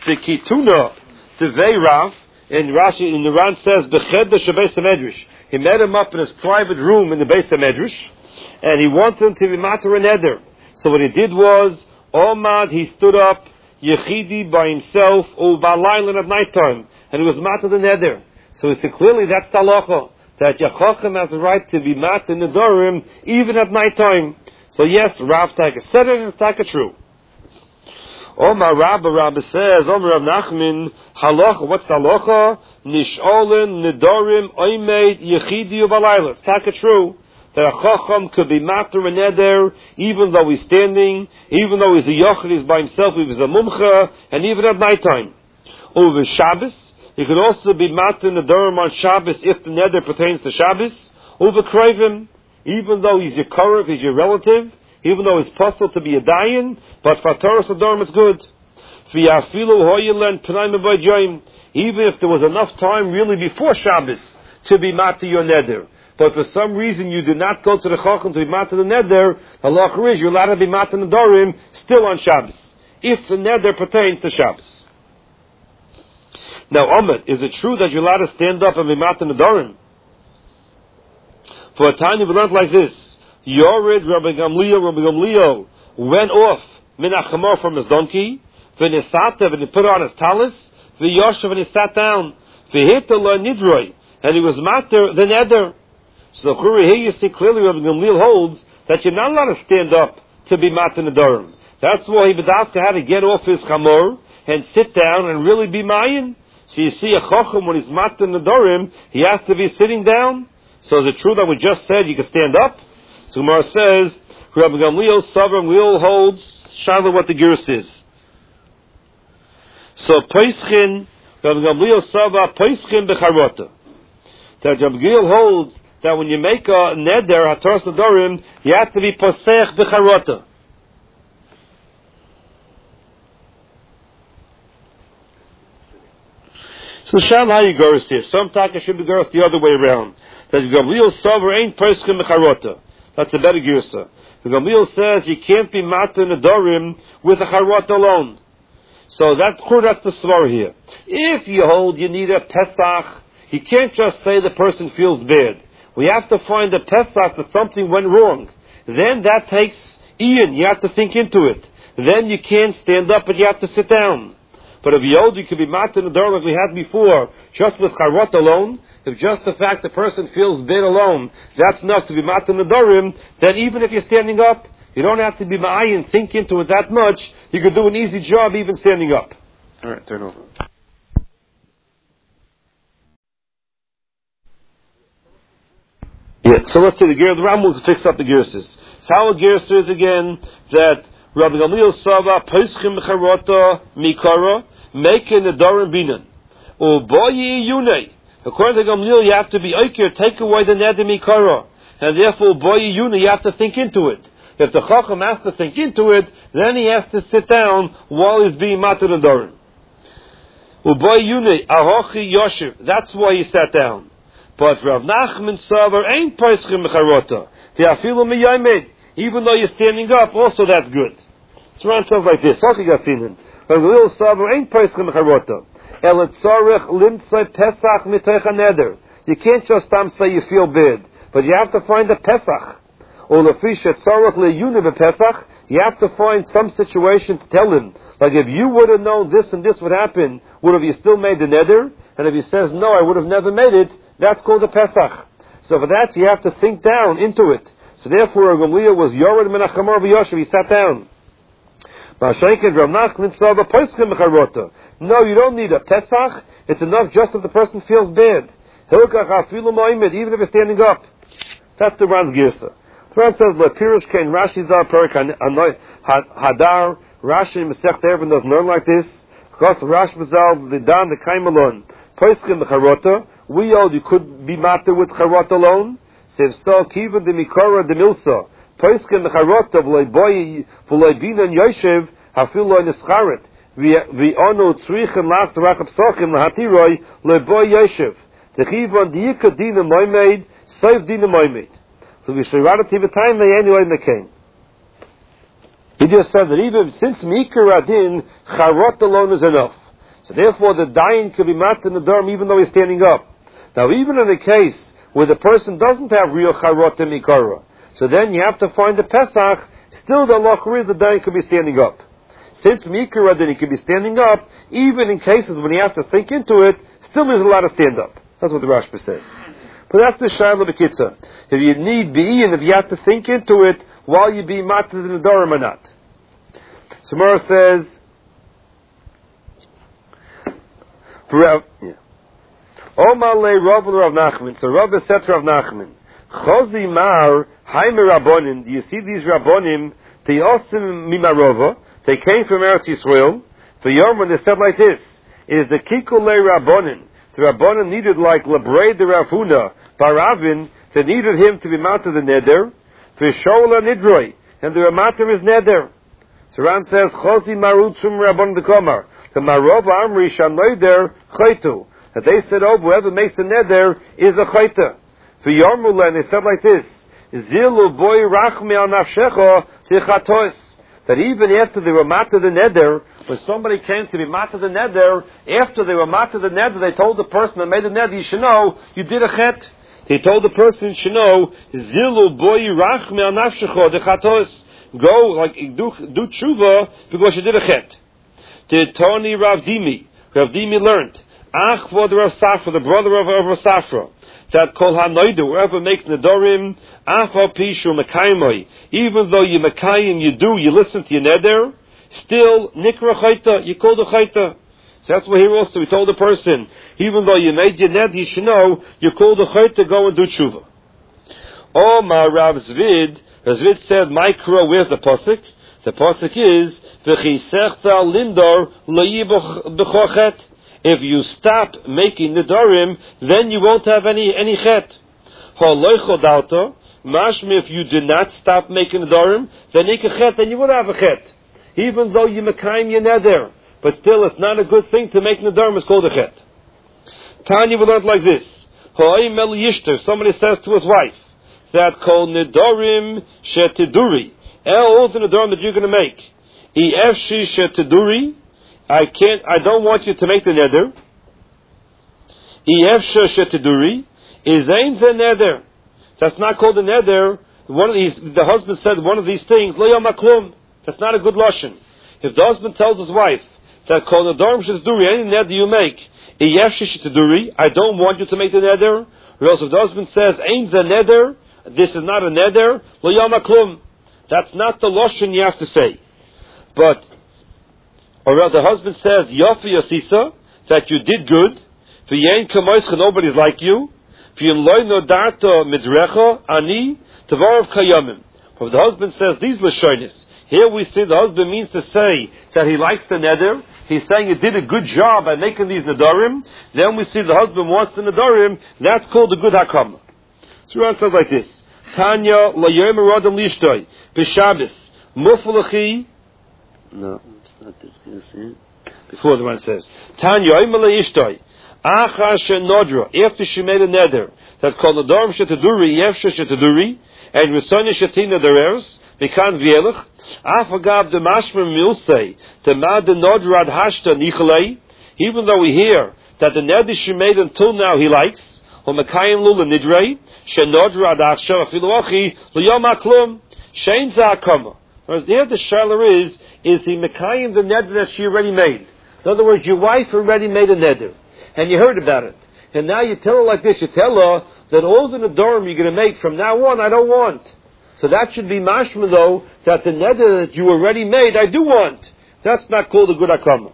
V'kituna devei Rav, and Rashi in the Ran says b'cheder shebeis hamedrash. He met him up in his private room in the Beis Hamedrash, and he wanted him to be matter and neder. So what he did was, Omad, he stood up, Yechidi by himself, Ubalaylan at night time, and he was matter the neder. So he said clearly that's the halacha, that Yachochem has the right to be matter in the Dorim even at night time. So yes, Rav Taka said it, and it's Taka true. Omar Rabba says, Omar Rav Nachman, halacha, what's the halacha? Nisholen, Nidorim, Oimed, Yechidi, Ubalayla. It's Taka true that a Chacham could be matter and neder, even though he's standing, even though he's a Yochid, he's by himself, he was a Mumcha, and even at night time. Over Shabbos, he could also be matter and Nidorim on Shabbos if the neder pertains to Shabbos. Over Krivim, even though he's your Korav, he's your relative, even though he's possible to be a Dayan, but for Torah Sodom it's good. Even if there was enough time really before Shabbos to be matter your neder, but for some reason you did not go to the Chacham to be matter the neder, the halacha is you're allowed to be matter nedarim still on Shabbos, if the neder pertains to Shabbos. Now, Ahmed, is it true that you're allowed to stand up and be matter nedarim? For a time we learned like this. Yored Rabbi Gamliel went off minachamor from his donkey, v'nisatev, and he put on his talis, v'yoshev, and he sat down, v'hitala nidroi, and he was matter the neder. So the Churi here you see clearly Rabbi Gamliel holds that you're not allowed to stand up to be matter nedarim. That's why he B'davka had to get off his chamor and sit down and really be mayin. So you see a chacham when he's matter nedarim, he has to be sitting down. So is it true that we just said you can stand up? So Gemara says, Rabbi Gamliel Sabra Gamliel holds Shiloh what the Gerus is. So Peischin, Rabbi Gamliel Sabra Peischin Becharota. That Rabbi Gamliel holds that when you make a neder, Hataras Nedarim, you have to be Posech Becharota. So Sham how you Gerus is. Some Taka should be Gerus the other way around. That Gamliel Sabra ain't Peischin Becharota. That's a better girsa. The Gamliel says you can't be matter nedarim with a charot alone. So that's the svar here. If you hold you need a Pesach, you can't just say the person feels bad. We have to find a Pesach that something went wrong. Then that takes Ian. You have to think into it. Then you can't stand up, but you have to sit down. But if you hold, you could be matter nedarim like we had before, just with charot alone. If just the fact the person feels bad alone, that's enough to be matter nedarim, then even if you're standing up, you don't have to be ma'ayin, think into it that much. You could do an easy job even standing up. All right, turn over. Yeah, so let's see the gear. The Rambam will fix up the gearses. So how a gearse is again that Rabbi Gamliel Sava Peischim Charota Mikara making nedarim binan uboyi yunei. According to Gamliel, you have to be oiker, take away the neder mikara, and therefore boyi yuna, you have to think into it. If the chacham has to think into it, then he has to sit down while he's being matir nedarim. Uboyi yuna ahochi yoshev. That's why he sat down. But Rav Nachman Savar ain't peischim mecharota. Te'afilu miyamed. Even though you're standing up, also that's good. It's around stuff like this. Hochi gasinin. Rav Gamliel Savar ain't peischim mecharota. You can't just say you feel bad, but you have to find a Pesach. You have to find some situation to tell him. Like if you would have known this and this would happen, would have you still made the neder? And if he says no, I would have never made it, that's called a Pesach. So for that you have to think down into it. So therefore Gamliel was Yored Menachamar V'Yoshev, he sat down. No, you don't need a Pesach. It's enough just if the person feels bad. Even if he's standing up. That's the Ran's Girsa. The Ran says, Pirush Kain Rashi Zar Perik Hadar. Rashi Masech Erevin doesn't learn like this. Because Rash Bazal, the Dan, the Kaimalon, Poiskim, the Charota. We hold you could be matter with Charot alone. Sev so, Kiva de Mikora de Milsa. Poiskim the Charota, V'loi Binan Yoshev, Hafilo Nischaret. V'onu Tzrichen Las Rachab Sochim, Lahatiroi, Leboy Yoshev. The Chivon Diyika Dina Moimed, Save Dina Moimed. So we should rather take the time they anyway came. He just said that even since Mikar Adin, Charot alone is enough. So therefore, the dayan could be mat in the dorm even though he's standing up. Now, even in a case where the person doesn't have real charotim ikara, so then you have to find the Pesach. Still, the halacha is the dayan could be standing up. Since mikra, then he could be standing up, even in cases when he has to think into it. Still, there's allowed to stand up. That's what the Rashba says. But that's the Shaila B'Kitza. If you need be and if you have to think into it while you be matzah in the Dorim or not. Samara says, Omar le Rav Nachman. So Rav said to Rav Nachman, Chozi mar haime Rabbonim. Do you see these Rabbonim? They osim mimarova. They came from Eretz Yisrael. The Yom when they said like this, is the Kikul le Rabbonim. The Rabbanim needed like Lebrei the Rav Huna, Baravin, they needed him to be matter the neder, Vishola Nidroi, and the matter is neder. So Ram says, Chosi Marutzum Rabbanim the Komar, the Marov Amri Shanoider Chaitu, that they said, oh, whoever makes a neder is a Chaita. V'yomula, and they said like this, Zilu Boi Rachmi al Nafshecha Tichatois, that even after they were matter the neder, when somebody came to be matter the neder, after they were matter the neder, they told the person that made the neder, you should know, you did a chet. They told the person, you should know, Zilu boi rachme al nafshecho dechatos. Go, like, do tshuva, because you did a chet. Toni Rav Dimi. Rav Dimi learned, Ach vod Rav Safra, the brother of Rav Safra, that kol hanoidu, whoever makes nedorim, afal pishu mekaymoi, even though you mekayim, you listen to your neder, still, nikra chayta, you call the chayta. So that's what here also, we told the person, even though you made your neder, you should know, you call the chayta, go and do tshuva. Oh, my Rav Zvid said, Mikra, where's the pasuk? The pasuk is, V'chisechta lindor lo'yi b'chochet. If you stop making nedarim, then you won't have any chet. Ha'loicho dalta, mashmi, if you do not stop making nedarim, then ikachet, then you would have a chet. Even though you mekayim your neder, but still it's not a good thing to make nedarim, it's called a chet. Tanya will learn like this. Ha'ay mel yishter, somebody says to his wife, that kol nedarim shetiduri, all the nedarim that you're going to make, efshi shetiduri, I don't want you to make the neder. Efsha shetiduri, is ain the neder. That's not called a neder. The husband said one of these things, lo yom haklum. That's not a good lashon. If the husband tells his wife that kol nedarim shetiduri, any neder you make, efsha shetiduri, I don't want you to make the neder. Or else if the husband says, ain the neder, this is not a neder, lo yom haklum. That's not the lashon you have to say. But or the husband says, Yofi Yosisa, that you did good, V'yein kamoischa, nobody's like you, V'yim loy nodarta midrecha, ani, tavarav kayamim. But the husband says, these lashonis. Here we see the husband means to say that he likes the neder, he's saying you did a good job by making these nedarim, then we see the husband wants the nedarim, that's called a good hakam. So Ran says like this, Tanya, la yom erodam lishtoi, b'shabes, mufulachi, no, it's not this. Before the one says, Tanya, Imala Ishtoi, Acha Shenodra, after she made a neder, that called Nedarim Shetaduri, Yefsha Shetaduri, and Risonia Shetina Derers, Mikan Vielach, Afagab the Mashma Milsei, the Mad the Nodrad Hashta Nichalei, even though we hear that the neder she made until now he likes, or Makayim Lula Nidrei, Shenodrad Achshav Afiluachi, Luyom Aklum, Shein Zakama. Whereas there the shaila is he mekayim the neder that she already made. In other words, your wife already made a neder, and you heard about it. And now you tell her like this, you tell her that all the nedarim you're going to make from now on, I don't want. So that should be mashma though, that the neder that you already made, I do want. That's not called a good akama.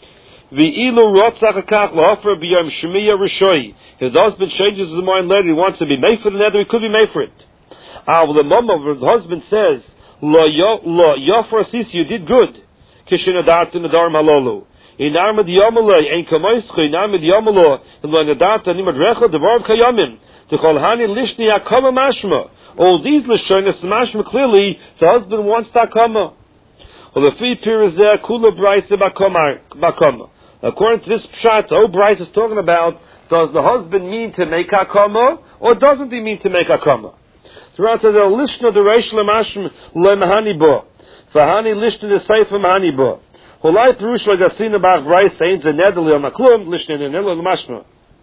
If the husband changes his mind later, he wants to be made for the neder, he could be made for it. Well, the husband says, Lo yofra sis, you did good. Kishinadart in the darm halolu. In armad yamaloi, ein kamoischi, in armad yamalo, in lo nadart animad recha, devar kayamim. The kolhani lishni akama mashma. All these lishonis mashma clearly, the husband wants to akama. Well, the free peer is there, kula bryce bakama. According to this pshat, Bryce is talking about, does the husband mean to make akama, or doesn't he mean to make akama? The Ran says, "Lishna the reish lemashim lemahani bo, v'hani lishna the seif lemahani bo. Holai Perush Lagasina Bach Bryce saying the Nedali on Maklum, Lishnin and Nilo Mashma.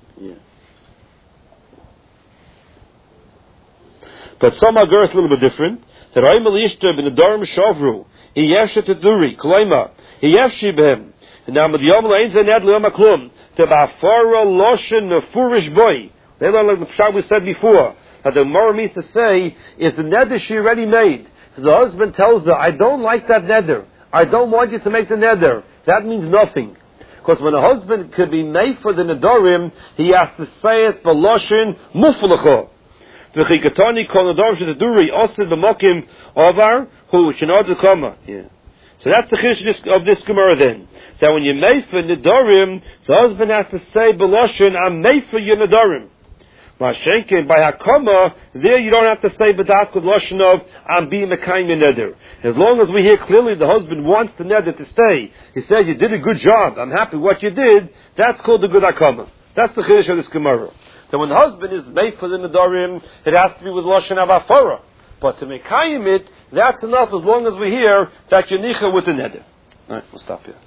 But some are a little bit different. That Raimel Ishta bin the Dorim Shavru, he Yefsha Taduri, Kloima, he Yefshi Behem. And now Mediom Lain the Nedali on Maklum, the Bafara Loshin Nefurish Boy. They don't like the Pshat we said before. But the Gemara means to say, is the neder she already made? The husband tells her, I don't like that neder. I don't want you to make the neder. That means nothing. Because when a husband could be made for the nedarim, he has to say it b'loshin mufulacho. V'chikatani kol nedarim shetaduri osid b'mokim ovar hu shenod kama. So that's the chiddush of this Gemara then. That when you made for nedarim, the husband has to say b'loshin, I'm made for your nedarim. Mashenkin, by Hakama, there you don't have to say B'dat with Lashon of, I'm being a kind of neder. As long as we hear clearly the husband wants the neder to stay, he says, you did a good job, I'm happy what you did, that's called the good Hakama. That's the Chiddush of this Gemara. So when the husband is made for the nedarim, it has to be with Lashon of Afara. But to Mekayim it, that's enough as long as we hear that you're nicha with the neder. Alright, we'll stop here.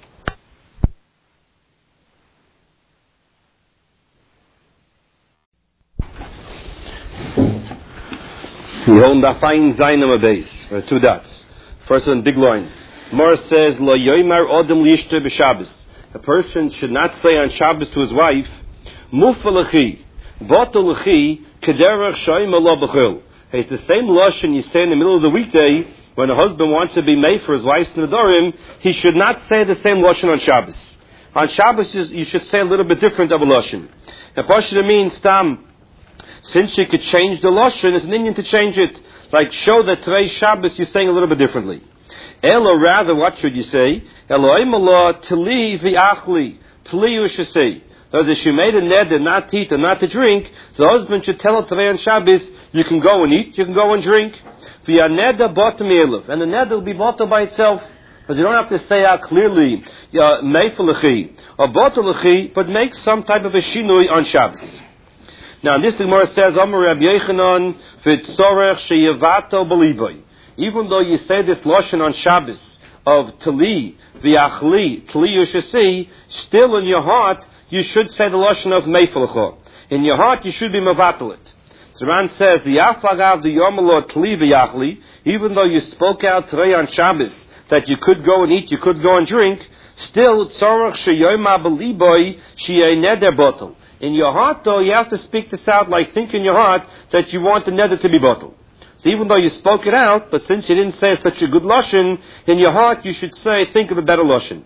We hold the fine Zainam base. 2 dots. First one, big lines. Mor says, Lo yoymar odem lishte b'Shabbos. A person should not say on Shabbos to his wife, Mufalachi, Botalachi, Kederach Shoym Allah B'chil. It's the same lashon you say in the middle of the weekday when a husband wants to be made for his wife's nedarim. He should not say the same lashon on Shabbos. On Shabbos, you should say a little bit different of a lashon. And Pashta means tam. Since you could change the lashon, it's an Indian to change it. Like show that today's Shabbos you're saying a little bit differently. Elo, rather, what should you say? Elohim Allah tali v'achli. Tali you should say. Because if you made a neder not to eat and not to drink, the husband should tell her today on Shabbos, you can go and eat, you can go and drink. V'ya neder bottom elif. And the neder will be bottom by itself. Because you don't have to say out clearly, meifalachi or botalachi, but make some type of a shinui on Shabbos. Now, this Gemara says, Amar Rabbi Yechanan v'tzorech sheyevato b'liboy. Even though you say this lashon on Shabbos of tali v'achli, tali yushasi, still in your heart you should say the lashon of meifalacha. In your heart you should be mevatel it. So Ran says, the afagav the yomalo tali v'achli. Even though you spoke out today on Shabbos that you could go and eat, you could go and drink, still tzorech sheyoma b'liboy sheyei neder botel. In your heart, though, you have to speak this out, like think in your heart that you want the neder to be bottled. So even though you spoke it out, but since you didn't say such a good lashon, in your heart you should say, think of a better lashon.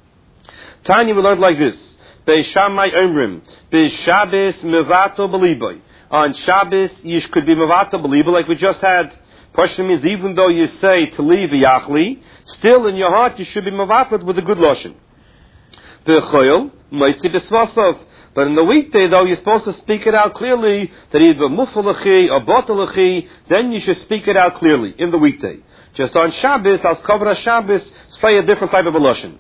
Tanya, we learned like this. Beishamai omrim, Beishabbos mevato b'liboy. On Shabbos, you could be mevato b'liboy, like we just had. Question means, even though you say tali v'yachli, still in your heart you should be mevato with a good lashon. B'choyel, moitzi b'svasov. But in the weekday, though, you're supposed to speak it out clearly, that either mufalachi or botalachi, then you should speak it out clearly in the weekday. Just on Shabbos, as cover Shabbos, say a different type of a lashon.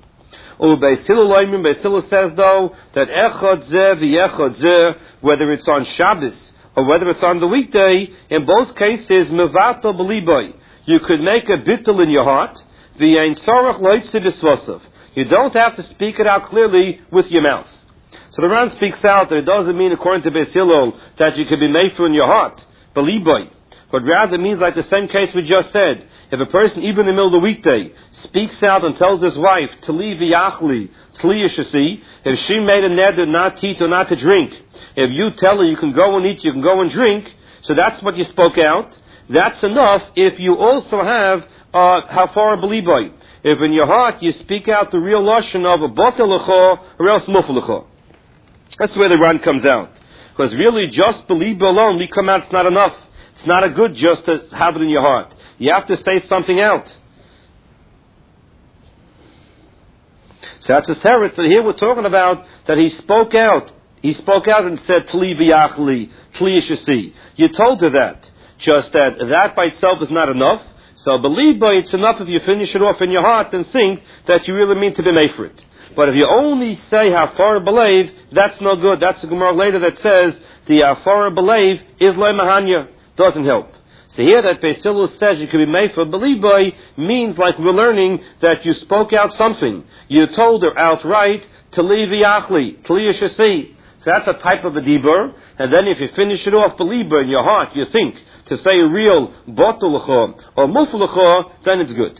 Beis says, though, that echad zeh v'yechad zeh, whether it's on Shabbos or whether it's on the weekday, in both cases, mevato b'liboy. You could make a bittul in your heart, v'yein tzorach loitzi b'svasav. You don't have to speak it out clearly with your mouth. So the Ran speaks out that it doesn't mean, according to Beis Hillel, that you can be made for in your heart, beliboy, but rather it means like the same case we just said. If a person, even in the middle of the weekday, speaks out and tells his wife, Tali v'yachli, Tali yishasi, if she made a neder not to eat or not to drink, if you tell her you can go and eat, you can go and drink, so that's what you spoke out, that's enough if you also have hafara beliboy. If in your heart you speak out the real lashon of a botalacha or else mufalacha. That's where the Ran comes out. Because really, just believe alone, we come out, it's not enough. It's not a good just to have it in your heart. You have to say something out. So that's a teretz. But here we're talking about that he spoke out. He spoke out and said, Tli v'yachli, Tli yishasi. You told her that. Just that by itself is not enough. So believe by it's enough if you finish it off in your heart and think that you really mean to be made for it. But if you only say hafara b'leiv, that's no good. That's the Gemara later that says the hafara b'leiv is lo mahanya. Doesn't help. So here that Beis Hillel says you could be made for Beliboy means like we're learning that you spoke out something. You told her outright, Tali v'yachli, Tali yashasi. So that's a type of a dibur. And then if you finish it off Beliboy in your heart, you think to say a real botulacha or mufulacha, then it's good.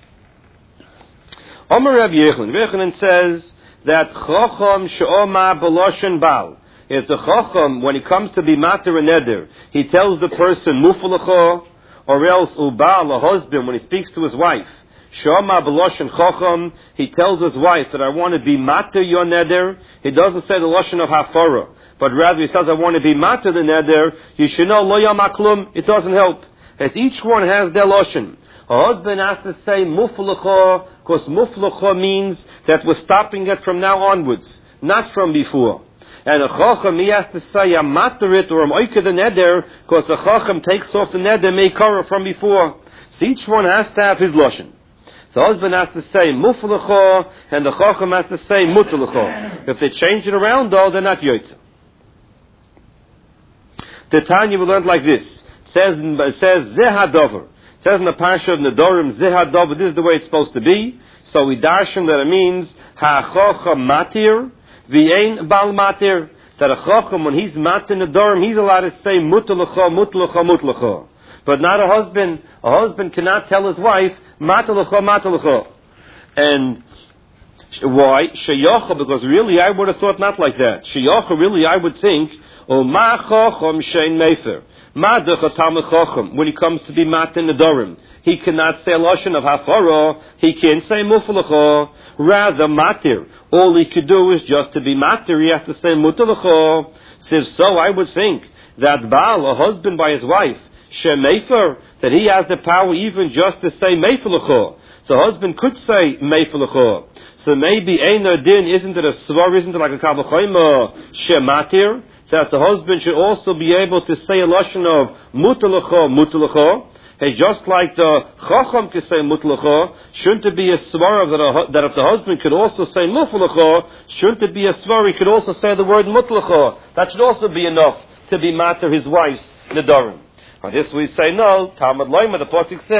Omer Rav Yechanan says that Chacham she'oma b'loshen bal. It's a Chacham, when he comes to be mater and neder, he tells the person mufulacha, or else ubal, a husband, when he speaks to his wife, she'oma b'loshen Chacham, he tells his wife that I want to be mater your neder. He doesn't say the loshen of hafara, but rather he says I want to be mater the neder. You should know lo yam aklum. It doesn't help, as each one has their loshen. A husband has to say muflacha, because muflacha means that we're stopping it from now onwards, not from before. And a chacham, he has to say I'm materit or I'm oike the neder, because a chacham takes off the neder meikara from before. So each one has to have his loshen. The husband has to say muflacha, and the chacham has to say mutlacha. If they change it around, though, they're not yotzah. The Tanya we learned like this. It says zehadover. It says in the Parsha of Nedorim, zehadover, this is the way it's supposed to be. So we darshan that it means ha'chocha matir v'ein bal matir. That a chacham, when he's matir Nedorim, he's allowed to say mutlacha, mutlacha, mutlacha. But not a husband. A husband cannot tell his wife matlacha, matlacha. And why? Sheyacha, because really I would have thought not like that. Sheyacha, really I would think, O ma chacham shein mefer. When he comes to be matin nedorim, he cannot say lashon of hafara. He can't say mufalacha. Rather matir. All he could do is just to be matir. He has to say mutalacha. If so, I would think that Baal, a husband by his wife, shemefer, that he has the power even just to say meifalacha. So husband could say meifalacha. So maybe Einar Din, isn't it a svar? Isn't it like a kavachoyma shematir? That the husband should also be able to say a lashon of mutalacha, mutalacha. Hey, just like the chacham can say mutalacha, shouldn't it be a svar that if the husband could also say mufalacha, shouldn't it be a svar he could also say the word mutalacha? That should also be enough to be matter his wife's nedarim. On this we say no. Talmud Loima, the pasuk says.